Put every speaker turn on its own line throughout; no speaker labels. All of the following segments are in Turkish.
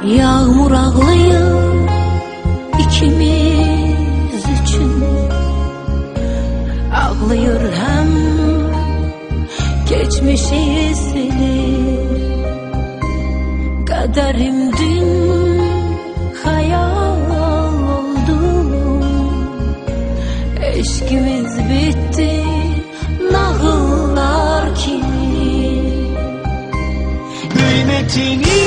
Yağmur ağlayır ikimiz için, ağlayır hem geçmişi silir. Kaderimdin hayal oldu, eşkimiz bitti nağıllar kimi.
Kıymetini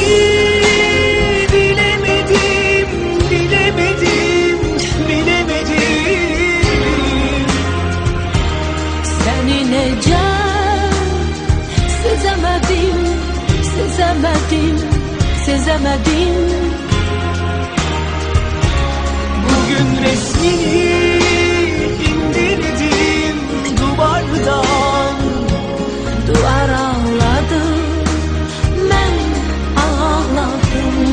bilemedim, bilemedim, bilemedim.
Seni nece sezemedim, sezemedim, sezemedim.
Bugün resmini indirdim duvardan.
Duvar ağladı, ben ağladım.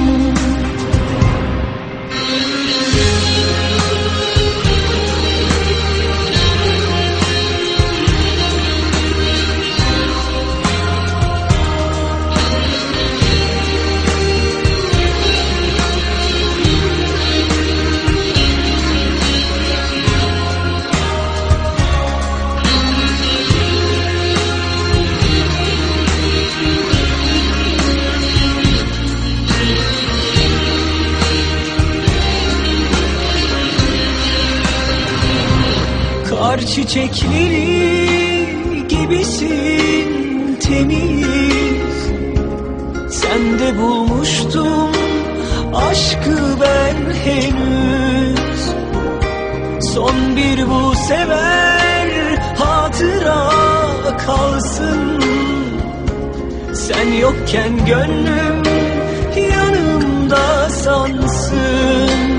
Kar çiçekleri gibisin temiz. Sende bulmuştum aşkı ben henüz. Son bir bu sefer hatıra kalsın. Sen yokken gönlüm yanımda sansın.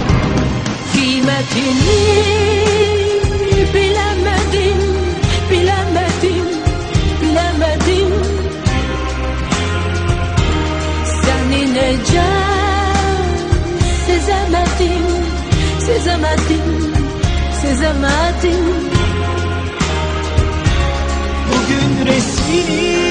Kıymetini bilemedim, bilemedim, bilemedim. Seni nece sezemedim, sezemedim, sezemedim.
Bugün resmini